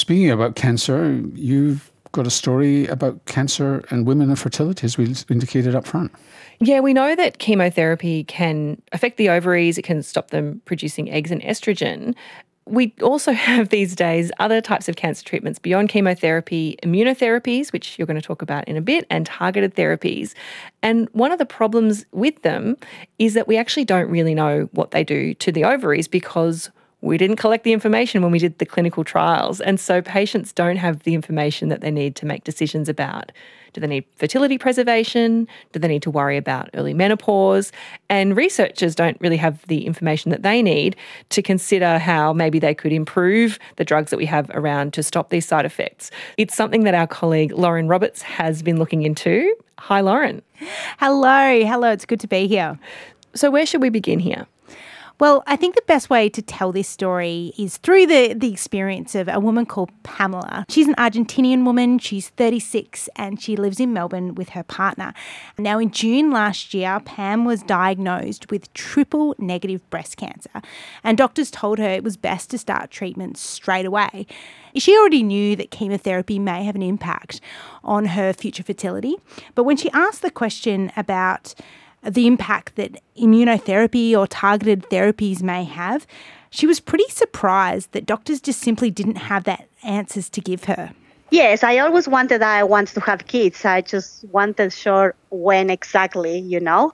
speaking about cancer, you've got a story about cancer and women and fertility, as we indicated up front. Yeah, we know that chemotherapy can affect the ovaries. It can stop them producing eggs and estrogen. We also have these days other types of cancer treatments beyond chemotherapy, immunotherapies, which you're going to talk about in a bit, and targeted therapies. And one of the problems with them is that we actually don't really know what they do to the ovaries because we didn't collect the information when we did the clinical trials. And so patients don't have the information that they need to make decisions about. Do they need fertility preservation? Do they need to worry about early menopause? And researchers don't really have the information that they need to consider how maybe they could improve the drugs that we have around to stop these side effects. It's something that our colleague Lauren Roberts has been looking into. Hi, Lauren. Hello. It's good to be here. So where should we begin here? Well, I think the best way to tell this story is through the experience of a woman called Pamela. She's an Argentinian woman. She's 36 and she lives in Melbourne with her partner. Now, in June last year, Pam was diagnosed with triple negative breast cancer, and doctors told her it was best to start treatment straight away. She already knew that chemotherapy may have an impact on her future fertility, but when she asked the question about the impact that immunotherapy or targeted therapies may have, she was pretty surprised that doctors just simply didn't have that answers to give her. Yes, I always wanted to have kids. I just wanted sure when exactly,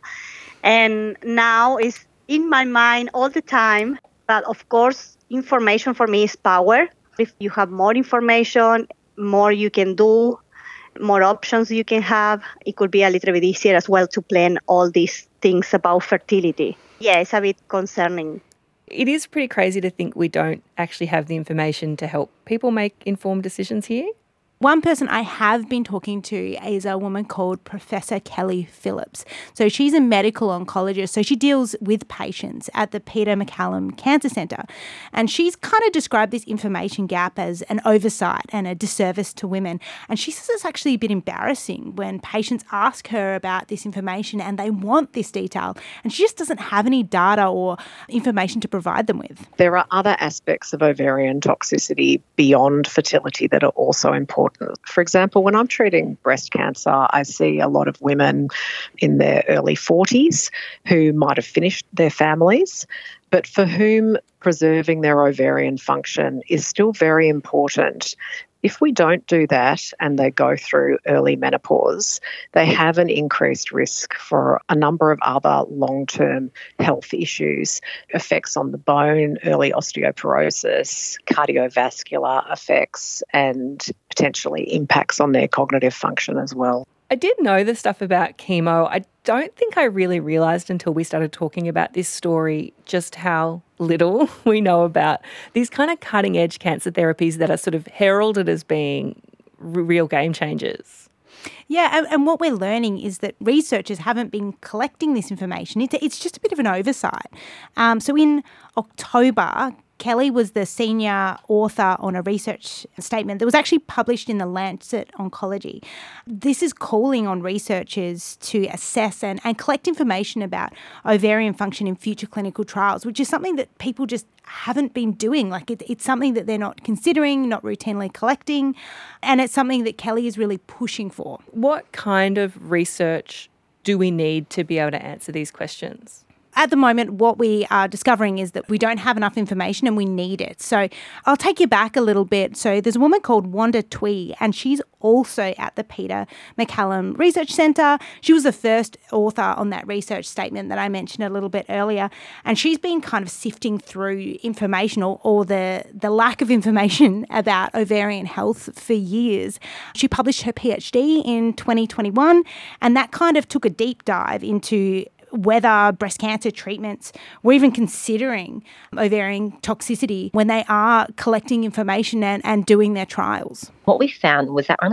And now it's in my mind all the time. But of course, information for me is power. If you have more information, more you can do, more options you can have, it could be a little bit easier as well to plan all these things about fertility. Yeah, it's a bit concerning. It is pretty crazy to think we don't actually have the information to help people make informed decisions here. One person I have been talking to is a woman called Professor Kelly Phillips. So she's a medical oncologist. So she deals with patients at the Peter MacCallum Cancer Centre. And she's kind of described this information gap as an oversight and a disservice to women. And she says it's actually a bit embarrassing when patients ask her about this information and they want this detail. And she just doesn't have any data or information to provide them with. There are other aspects of ovarian toxicity beyond fertility that are also important. For example, when I'm treating breast cancer, I see a lot of women in their early 40s who might have finished their families, but for whom preserving their ovarian function is still very important. If we don't do that and they go through early menopause, they have an increased risk for a number of other long-term health issues, effects on the bone, early osteoporosis, cardiovascular effects, and potentially impacts on their cognitive function as well. I did know the stuff about chemo. I don't think I really realised until we started talking about this story just how little we know about these kind of cutting-edge cancer therapies that are sort of heralded as being real game changers. Yeah, and what we're learning is that researchers haven't been collecting this information. It's just a bit of an oversight. So in October, Kelly was the senior author on a research statement that was actually published in the Lancet Oncology. This is calling on researchers to assess and collect information about ovarian function in future clinical trials, which is something that people just haven't been doing. Like it's something that they're not considering, not routinely collecting, and it's something that Kelly is really pushing for. What kind of research do we need to be able to answer these questions? At the moment, what we are discovering is that we don't have enough information and we need it. So I'll take you back a little bit. So there's a woman called Wanda Twee, and she's also at the Peter MacCallum Research Centre. She was the first author on that research statement that I mentioned a little bit earlier. And she's been kind of sifting through information or the lack of information about ovarian health for years. She published her PhD in 2021, and that kind of took a deep dive into whether breast cancer treatments were even considering ovarian toxicity when they are collecting information and doing their trials. What we found was that only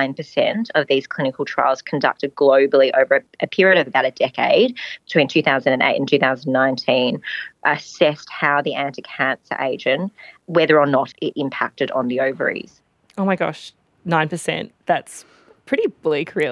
9% of these clinical trials conducted globally over a period of about a decade, between 2008 and 2019, assessed how the anti-cancer agent, whether or not it impacted on the ovaries. Oh my gosh, 9%. That's pretty bleak, really.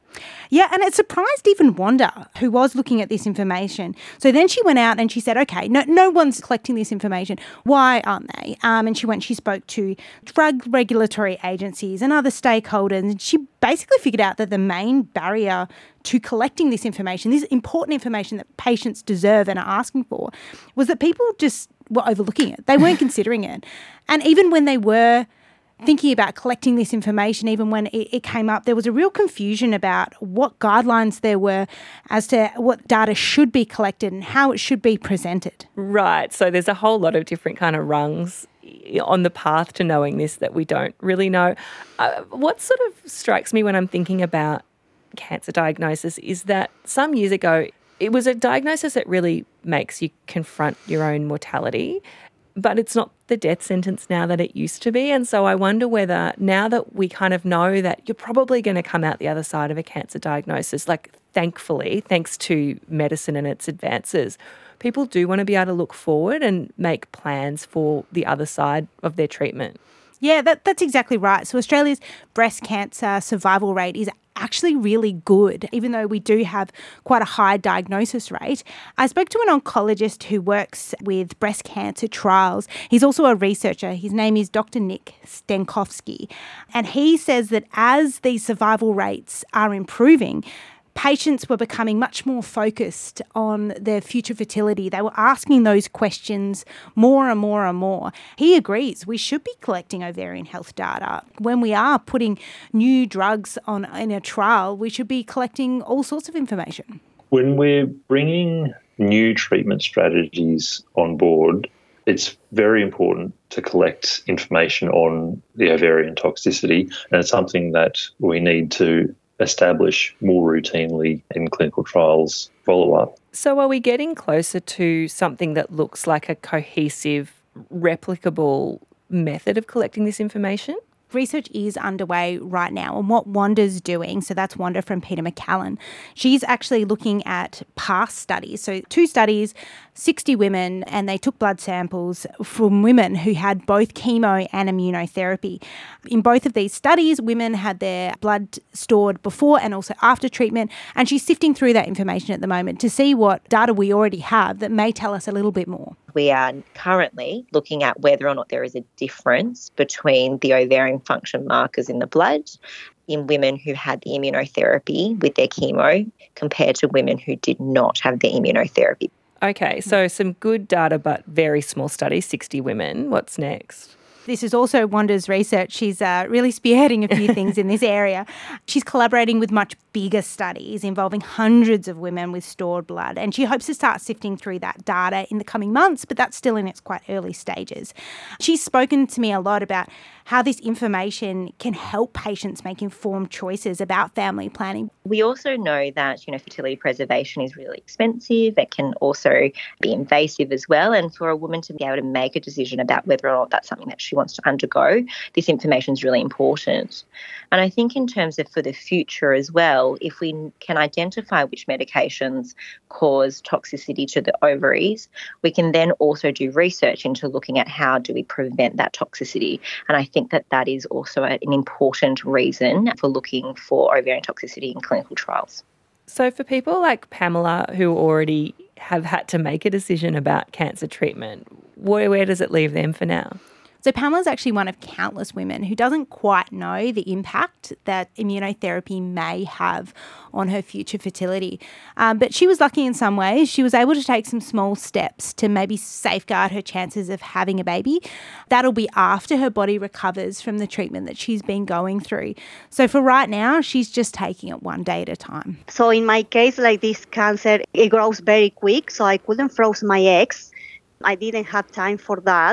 Yeah, and it surprised even Wanda, who was looking at this information. So then she went out and she said, okay, no one's collecting this information. Why aren't they? And she spoke to drug regulatory agencies and other stakeholders, and she basically figured out that the main barrier to collecting this important information that patients deserve and are asking for, was that people just were overlooking it. They weren't considering it. And even when they were thinking about collecting this information, even when it came up, there was a real confusion about what guidelines there were as to what data should be collected and how it should be presented. Right. So there's a whole lot of different kind of rungs on the path to knowing this that we don't really know. What sort of strikes me when I'm thinking about cancer diagnosis is that some years ago, it was a diagnosis that really makes you confront your own mortality. But it's not the death sentence now that it used to be. And so I wonder whether now that we kind of know that you're probably going to come out the other side of a cancer diagnosis, like thankfully, thanks to medicine and its advances, people do want to be able to look forward and make plans for the other side of their treatment. Yeah, that's exactly right. So Australia's breast cancer survival rate is actually really good, even though we do have quite a high diagnosis rate. I spoke to an oncologist who works with breast cancer trials. He's also a researcher. His name is Dr. Nick Stenkovsky. And he says that as these survival rates are improving, patients were becoming much more focused on their future fertility. They were asking those questions more and more and more. He agrees we should be collecting ovarian health data. When we are putting new drugs on in a trial, we should be collecting all sorts of information. When we're bringing new treatment strategies on board, it's very important to collect information on the ovarian toxicity, and it's something that we need to establish more routinely in clinical trials follow-up. So are we getting closer to something that looks like a cohesive, replicable method of collecting this information? Research is underway right now, and what Wanda's doing, so that's Wanda from Peter MacCallum, she's actually looking at past studies. So 2 studies, 60 women, and they took blood samples from women who had both chemo and immunotherapy. In both of these studies, women had their blood stored before and also after treatment, and she's sifting through that information at the moment to see what data we already have that may tell us a little bit more. We are currently looking at whether or not there is a difference between the ovarian function markers in the blood in women who had the immunotherapy with their chemo compared to women who did not have the immunotherapy. Okay, so some good data but very small study, 60 women. What's next? This is also Wanda's research. She's really spearheading a few things in this area. She's collaborating with much bigger studies involving hundreds of women with stored blood, and she hopes to start sifting through that data in the coming months, but that's still in its quite early stages. She's spoken to me a lot about how this information can help patients make informed choices about family planning. We also know that, fertility preservation is really expensive. It can also be invasive as well. And for a woman to be able to make a decision about whether or not that's something that she wants to undergo, this information is really important. And I think in terms of for the future as well, if we can identify which medications cause toxicity to the ovaries, we can then also do research into looking at how do we prevent that toxicity. And I think that is also an important reason for looking for ovarian toxicity in clinical trials. So for people like Pamela who already have had to make a decision about cancer treatment, where does it leave them for now? So Pamela's actually one of countless women who doesn't quite know the impact that immunotherapy may have on her future fertility. But she was lucky in some ways. She was able to take some small steps to maybe safeguard her chances of having a baby. That'll be after her body recovers from the treatment that she's been going through. So for right now, she's just taking it one day at a time. So in my case, like this cancer, it grows very quick, so I couldn't freeze my eggs. I didn't have time for that.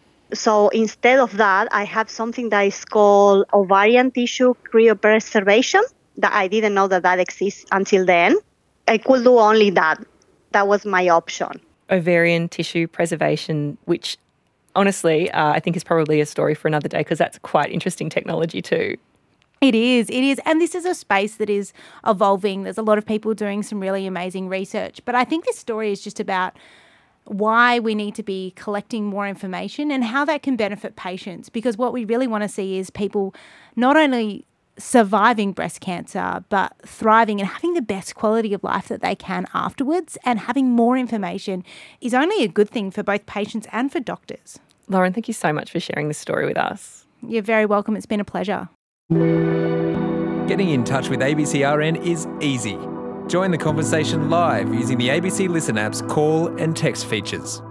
So instead of that, I have something that is called ovarian tissue cryopreservation that I didn't know that exists until then. I could do only that. That was my option. Ovarian tissue preservation, which honestly I think is probably a story for another day because that's quite interesting technology too. It is. And this is a space that is evolving. There's a lot of people doing some really amazing research. But I think this story is just about why we need to be collecting more information and how that can benefit patients, because what we really want to see is people not only surviving breast cancer, but thriving and having the best quality of life that they can afterwards, and having more information is only a good thing for both patients and for doctors. Lauren, thank you so much for sharing this story with us. You're very welcome. It's been a pleasure. Getting in touch with ABCRN is easy. Join the conversation live using the ABC Listen app's call and text features.